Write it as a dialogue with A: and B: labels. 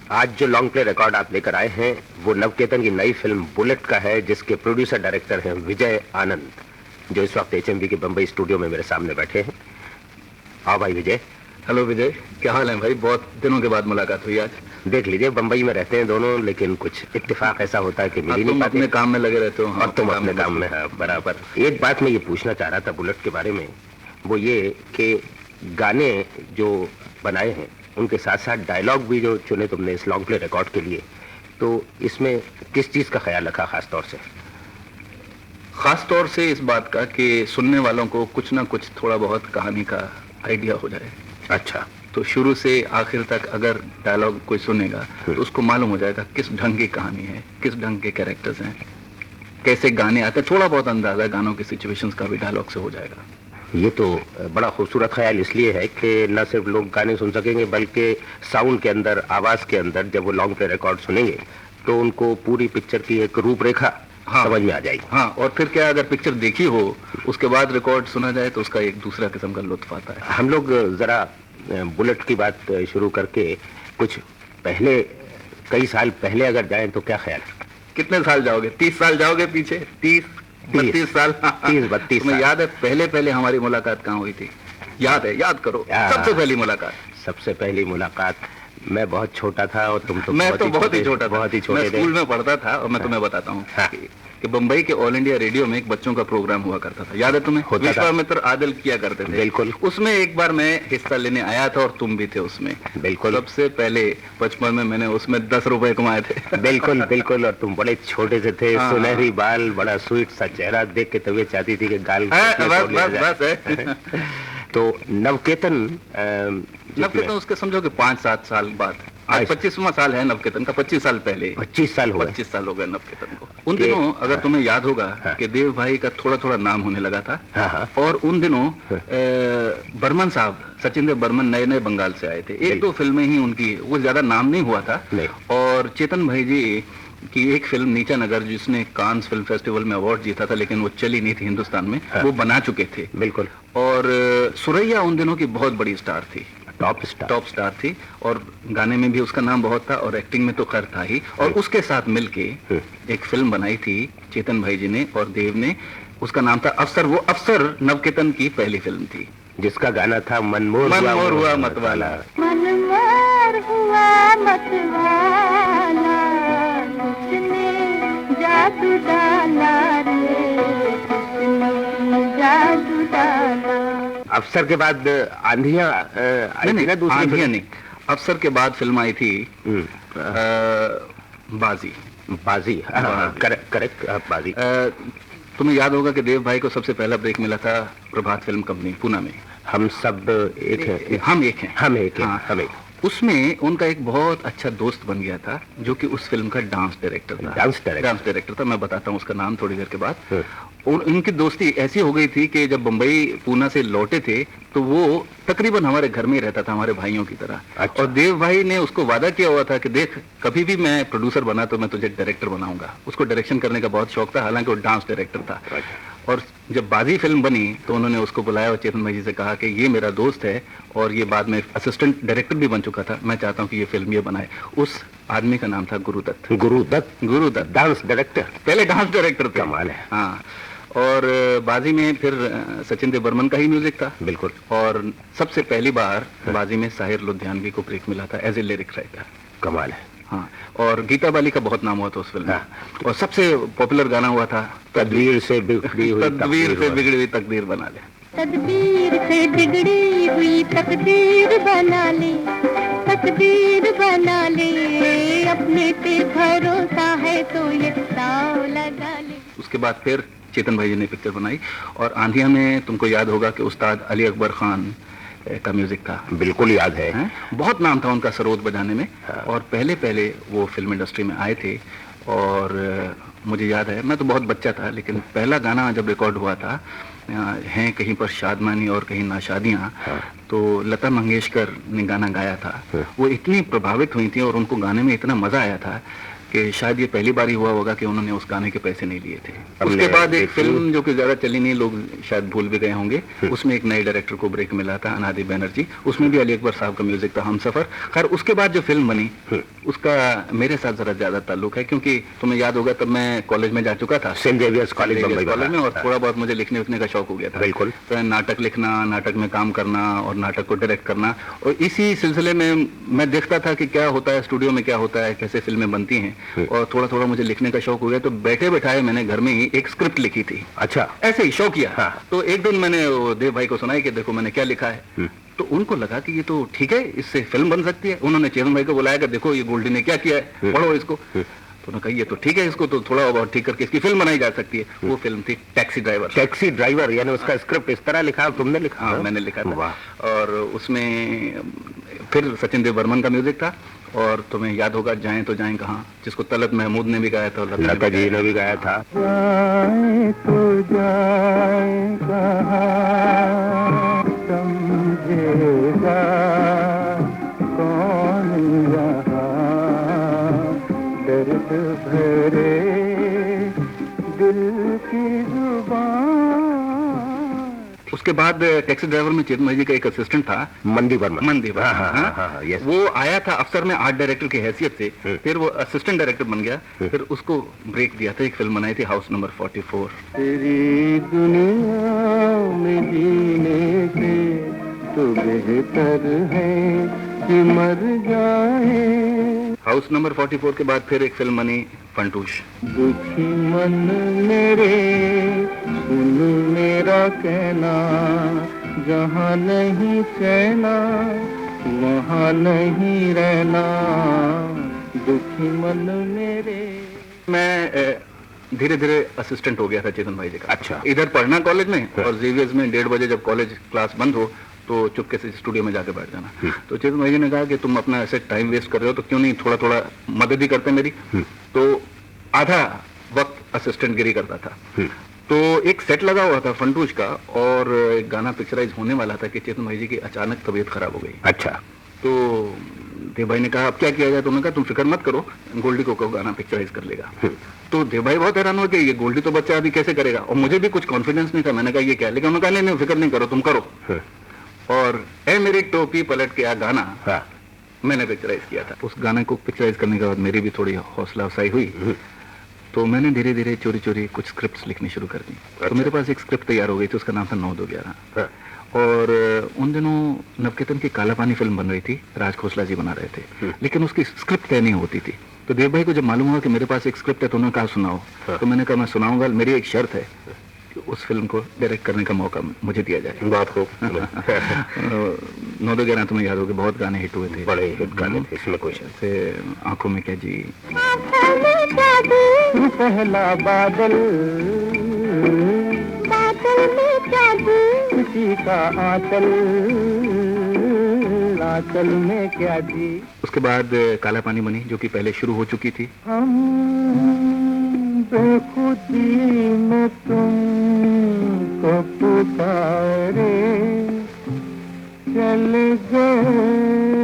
A: आज जो long play record आप लेकर आए हैं वो नवकेतन की नई फिल्म बुलेट का है, जिसके प्रोड्यूसर डायरेक्टर हैं विजय आनंद, जो इस वक्त एचएमवी के बंबई स्टूडियो में मेरे सामने बैठे हैं। आओ भाई विजय।
B: हेलो विजय, क्या हाल है भाई? बहुत दिनों के बाद मुलाकात हुई आज।
A: देख लीजिए, बंबई में रहते हैं दोनों, लेकिन कुछ इत्तेफाक ऐसा होता है कि मिल ही नहीं पाते।
B: अपने काम में लगे रहते हो।
A: और तुम अपने काम में। हाँ, बराबर। एक बात मैं ये पूछना चाह रहा था बुलेट के बारे में, वो ये कि गाने जो बनाए हैं उनके साथ साथ डायलॉग भी जो चुने तुमने इस लॉन्ग प्ले रिकॉर्ड के लिए, तो इसमें किस चीज का ख्याल रखा खास तौर से?
B: खास तौर से इस बात का कि सुनने वालों को कुछ ना कुछ थोड़ा बहुत कहानी का आइडिया हो जाए।
A: अच्छा।
B: तो शुरू से आखिर तक अगर डायलॉग कोई सुनेगा तो उसको मालूम हो जाएगा किस ढंग की कहानी है, किस ढंग के कैरेक्टर्स हैं, कैसे गाने आते हैं। थोड़ा बहुत अंदाजा गानों के सिचुएशंस का भी डायलॉग से हो जाएगा।
A: ये तो बड़ा खूबसूरत ख्याल इसलिए है कि न सिर्फ लोग गाने सुन सकेंगे, बल्कि साउंड के अंदर, आवाज के अंदर जब वो लॉन्ग प्ले रिकॉर्ड सुनेंगे तो उनको पूरी पिक्चर की एक रूपरेखा समझ में आ जाएगी।
B: हाँ, और फिर क्या, अगर पिक्चर देखी हो उसके बाद रिकॉर्ड सुना जाए तो उसका एक दूसरा किस्म का लुत्फ आता है।
A: हम लोग जरा बुलेट की बात शुरू करके कुछ पहले, कई साल पहले अगर जाएं तो क्या ख्याल?
B: कितने साल जाओगे? 30 साल जाओगे पीछे? 30-32 साल?
A: 30-32
B: तुम्हें याद है पहले पहले हमारी मुलाकात कहाँ हुई थी? याद है? याद करो। सबसे पहली मुलाकात।
A: सबसे पहली मुलाकात मैं बहुत छोटा था और तुम तो
B: मैं तो बहुत ही छोटा था।
A: बहुत ही छोटे थे।
B: मैं स्कूल में पढ़ता था और मैं तुम्हें बताता हूँ कि बम्बई के ऑल इंडिया रेडियो में एक बच्चों का प्रोग्राम हुआ करता था। याद है तुम्हें? विश्वामित्र आदिल किया करते थे।
A: बिल्कुल।
B: उसमें एक बार मैं हिस्सा लेने आया था और तुम भी थे उसमें।
A: बिल्कुल।
B: सबसे पहले बचपन में मैंने उसमें 10 रुपए कमाए थे।
A: बिल्कुल बिल्कुल। और तुम बड़े छोटे से थे, सुनहरी बाल, बड़ा स्वीट सा चेहरा, देख के तबीयत चाहती थी कि गाल
B: बस।
A: तो नवकेतन
B: उसके समझो कि 5-7 साल बाद, आज 25वां साल है नवकेतन का। 25 साल पहले
A: 25 साल हो
B: गए नवकेतन को। उन दिनों अगर तुम्हें याद होगा कि देव भाई का थोड़ा थोड़ा नाम होने लगा था। और उन दिनों बर्मन साहब, सचिन देव बर्मन नए नए बंगाल से आए थे। 1-2 फिल्में ही उनकी, वो ज्यादा नाम नहीं हुआ था। और चेतन भाई जी की एक फिल्म नीचा नगर, जिसने कांस फिल्म फेस्टिवल में अवार्ड जीता था, लेकिन वो चली नहीं थी हिंदुस्तान में, वो बना चुके थे।
A: बिल्कुल।
B: और सुरैया उन दिनों की बहुत बड़ी स्टार थी,
A: टॉप स्टार
B: थी। और गाने में भी उसका नाम बहुत था और एक्टिंग में तो खैर था ही। और उसके साथ मिलके एक फिल्म बनाई थी चेतन भाई जी ने और देव ने, उसका नाम था अफसर। वो अफसर नवकेतन की पहली फिल्म थी,
A: जिसका गाना था मनमोर
B: हुआ मतवाला।
C: मनमोर हुआ मतवाला, उसने जादू डाला रे, उसने जादू डाला।
A: अफसर के बाद आंधियां आई थी ना, दूसरी
B: आंधियां नहीं, अफसर के बाद फिल्म आई थी बाजी।
A: करेक्ट बाजी।
B: तुम्हें याद होगा कि देव भाई को सबसे पहला ब्रेक मिला था प्रभात फिल्म कंपनी पूना में।
A: हम सब एक हैं,
B: हम एक हैं,
A: हम एक हैं, हम एक।
B: उसमें उनका एक बहुत अच्छा दोस्त बन गया था, जो कि उस फिल्म का डांस डायरेक्टर था। मैं बताता हूँ उसका नाम थोड़ी देर के बाद। उनकी दोस्ती ऐसी हो गई थी कि जब बम्बई पूना से लौटे थे तो वो तकरीबन हमारे घर में ही रहता था, हमारे भाइयों की तरह।
A: अच्छा।
B: और देव भाई ने उसको वादा किया हुआ था कि देख, कभी भी मैं प्रोड्यूसर बना तो मैं तुझे डायरेक्टर बनाऊंगा। उसको डायरेक्शन करने का बहुत शौक था, हालांकि वो डांस डायरेक्टर था। और जब बाजी फिल्म बनी तो उन्होंने उसको बुलाया और चेतन भाई जी से कहा कि ये मेरा दोस्त है और ये बाद में असिस्टेंट डायरेक्टर भी बन चुका था, मैं चाहता हूँ कि ये फिल्म ये बनाए। उस आदमी का नाम था गुरुदत्त,
A: डांस डायरेक्टर,
B: पहले डांस डायरेक्टर थे।
A: कमाल है।
B: हाँ। और बाजी में फिर सचिन देव बर्मन का ही म्यूजिक था।
A: बिल्कुल।
B: और सबसे पहली बार बाजी में साहिर लुधियानवी को ब्रेक मिला था एज ए लिरिक राइटर।
A: कमाल है।
B: हाँ। और गीता बाली का बहुत नाम हुआ था उस फिल्म में। और सबसे पॉपुलर गाना हुआ था
A: तदबीर से बिगड़ी हुई
B: तकदीर बना ले।
C: तदबीर से बिगड़ी हुई तकदीर बना ले, तकदीर बना ले, अपने पे भरोसा है तो ये दाव लगा ले।
B: उसके बाद फिर चेतन भाई जी ने पिक्चर बनाई। और आंधिया में तुमको याद होगा कि उस्ताद अली अकबर खान का म्यूजिक था।
A: बिल्कुल याद है।
B: बहुत नाम था उनका सरोद बजाने में। और पहले वो फिल्म इंडस्ट्री में आए थे। और मुझे याद है, मैं तो बहुत बच्चा था, लेकिन पहला गाना जब रिकॉर्ड हुआ था, हैं कहीं पर शादमानी और कहीं नाशादियाँ, तो लता मंगेशकर ने गाना गाया था। वो इतनी प्रभावित हुई थी और उनको गाने में इतना मजा आया था कि शायद ये पहली बार ही हुआ होगा कि उन्होंने उस गाने के पैसे नहीं लिए थे। उसके बाद एक फिल्म जो कि ज्यादा चली नहीं, लोग शायद भूल भी गए होंगे, उसमें एक नए डायरेक्टर को ब्रेक मिला था, अनादि बैनर्जी, उसमें भी अली अकबर साहब का म्यूजिक था, हमसफर। खैर उसके बाद जो फिल्म बनी उसका मेरे साथ जरा ज्यादा ताल्लुक है, क्योंकि तुम्हें याद होगा तब मैं कॉलेज में जा चुका था,
A: सेंट जेवियर्स कॉलेज
B: में, और थोड़ा बहुत मुझे लिखने विखने का शौक हो गया था।
A: बिल्कुल।
B: तो नाटक लिखना, नाटक में काम करना और नाटक को डायरेक्ट करना, और इसी सिलसिले में मैं देखता था कि क्या होता है स्टूडियो में, क्या होता है, कैसे फिल्में बनती हैं, और थोड़ा थोड़ा मुझे लिखने का शौक हो गया। तो बैठे बैठाए मैंने घर में ही एक स्क्रिप्ट लिखी थी।
A: अच्छा।
B: ऐसे ही शौक किया।
A: हाँ।
B: तो एक दिन मैंने देव भाई को सुनाई कि देखो मैंने क्या लिखा है। तो उनको लगा कि ये तो ठीक है, इससे फिल्म बन सकती है। उन्होंने चेतन भाई को बुलाया कि देखो ये गोल्डी ने क्या किया है, पढ़ो इसको। तो उन्होंने कहा ये तो ठीक है, इसको तो थोड़ा बहुत ठीक करके इसकी फिल्म बनाई जा सकती है। वो फिल्म थी टैक्सी ड्राइवर।
A: टैक्सी ड्राइवर, यानी उसका स्क्रिप्ट इस तरह लिखा, तुमने लिखा?
B: हाँ, मैंने लिखा था। और उसमें फिर सचिन देव बर्मन का म्यूजिक था, और तुम्हें याद होगा जाएं तो जाएं कहाँ, जिसको तलत महमूद ने भी गाया था,
A: लता जी ने भी गाया था।
C: जाएं तो जाएं कहाँ, समझेगा कौन यहाँ, दर्द भरे दिल की जुबान।
B: उसके बाद टैक्सी ड्राइवर में चेतन भाई जी का एक असिस्टेंट था,
A: मंदी वर्मा।
B: मंदी वर्मा।
A: हाँ, यस।
B: वो आया था अफसर में आर्ट डायरेक्टर की हैसियत से, फिर वो असिस्टेंट डायरेक्टर बन गया, फिर उसको ब्रेक दिया था, एक फिल्म बनाई थी हाउस नंबर 44।
C: तेरी दुनिया में जीने से तो बेहतर है कि मर जाए।
B: हाउस नंबर 44 के बाद फिर एक फिल्म बनी फंटूश।
C: दुखी मन मेरे सुन मेरा कहना, जहाँ नहीं चैना वहाँ नहीं रहना, दुखी मन मेरे।
B: मैं धीरे धीरे असिस्टेंट हो गया था चेतन भाई जी का।
A: अच्छा।
B: इधर पढ़ना कॉलेज में, और जेवियर्स में 1:30 बजे जब कॉलेज क्लास बंद हो तो चुपके से स्टूडियो में जाके बैठ जाना। तो चेतन भाई जी ने कहा कि तुम अपना ऐसे टाइम वेस्ट कर रहे हो, तो क्यों नहीं थोड़ा थोड़ा मदद ही करते मेरी। तो आधा वक्त असिस्टेंट गिरी करता था। तो एक सेट लगा हुआ था फंटूश का, और एक गाना पिक्चराइज होने वाला था कि चेतन भाई जी की अचानक तबीयत खराब हो गई।
A: अच्छा।
B: तो देव भाई ने कहा अब क्या किया जाए। तो उन्होंने कहा तुम फिक्र मत करो, गोल्डी को कहो गाना पिक्चराइज कर लेगा। तो देव भाई बहुत हैरान हुआ कि ये गोल्डी तो बच्चा अभी कैसे करेगा, और मुझे भी कुछ कॉन्फिडेंस नहीं था। मैंने कहा ये क्या, लेकिन उन्होंने कहा नहीं फिक्र नहीं करो, तुम करो। और ए मेरी टोपी पलट के आ गाना मैंने पिक्चराइज किया था। उस गाने को पिक्चराइज करने के बाद मेरी भी थोड़ी हौसला अफजाई हुई। तो मैंने धीरे धीरे चोरी चोरी कुछ स्क्रिप्ट्स लिखनी शुरू कर दी। तो मेरे पास एक स्क्रिप्ट तैयार हो गई थी, उसका नाम था 9-2-11। और उन दिनों नवकेतन की काला पानी फिल्म बन रही थी, राज खोसला जी बना रहे थे, लेकिन उसकी स्क्रिप्ट तय नहीं होती थी। तो देव भाई को जब मालूम हुआ कि मेरे पास एक स्क्रिप्ट है, तो उन्होंने कहा सुनाओ। तो मैंने कहा मैं सुनाऊंगा, मेरी एक शर्त है कि उस फिल्म को डायरेक्ट करने का मौका मुझे दिया जाए।
A: बात हो
B: 9-2-11 तुम्हें याद होगा, बहुत गाने हिट हुए थे,
A: बड़े हिट गाने थे, इसमें कुछ
B: से आंखों में क्या जी,
C: पहला बादल, बादल में जादू, किसी का आंचल, आंचल में क्या जी।
B: उसके बाद काला पानी बनी, जो कि पहले शुरू हो चुकी थी।
C: हम बेखुदी में तुमको पुकारे, चल गए